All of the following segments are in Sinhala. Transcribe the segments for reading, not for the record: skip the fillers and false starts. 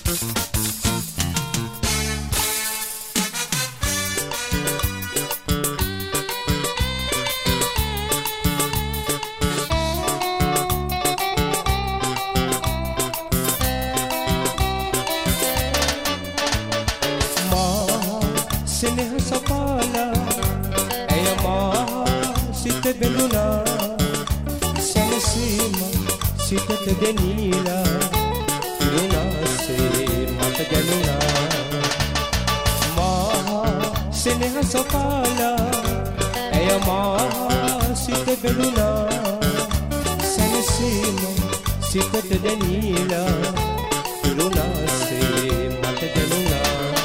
සෙනෙහ සපාලා ඇය මා සිත බැඳුනා සැනසීම සිතට දෙනීලා ඉරුණාසේ මට දැනුණා මා සෙනෙහ සපාලා ඇය මා සිත බැඳුනා සැනසීම සිතට දෙනීලා ඉරුණාසේ මට දැනුණා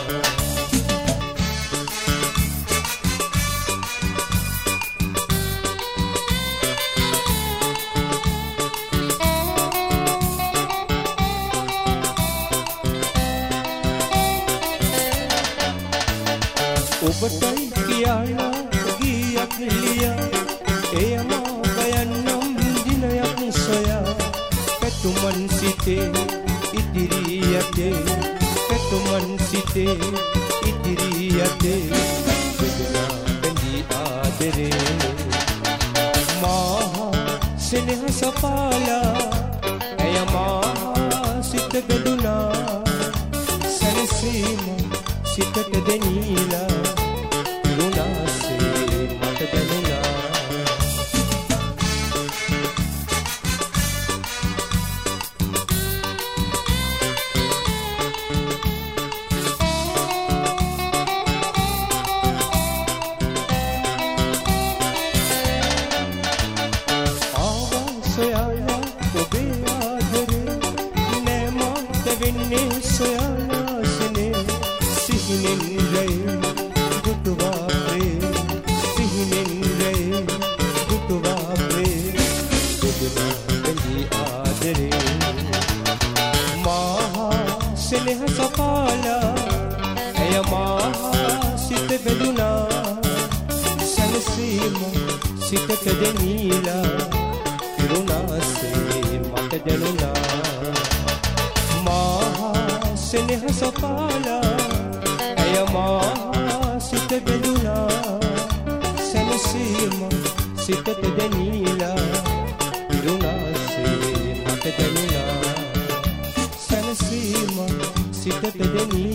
ඔබටයි කියලා ගියක් ලියා එය මා ගයන්නම් දිනයක් සොයා පැතුමන් සිතේ ඉදිරි යතේ පැතුමන් සිතේ ඉදිරි යතේ බෙදලා බැඳී ආදරේ මා සෙනෙහ සපාලා ඇය මා සිත බෙදුනා සැනසීම සිතට දෙනීලා ඉරුණාසේ මට දැනුණා ආවා සොයාලා ඔබේ ආදරේ නෑ මට වෙන්නේ සොයාලා සනේ සිහිනෙන් රැයි දුටුවා ප්‍රේ සිහිනෙන් රැයි දුටුවා ප්‍රේ දෙදෙනා බැඳී ආදරේ මා සෙනෙහ සපාලා ඇය මා සිත බැඳුනා සැනසීම සිතට දෙනීලා ඉරුණාසේ මට දැනුණා මා සෙනෙහ සපාලා ඇය මා සිත බැඳුනා සැනසීම සිතට දෙනීලා ඉරුණාසේ මට දැනුණා සැනසීම සිතට දෙනීලා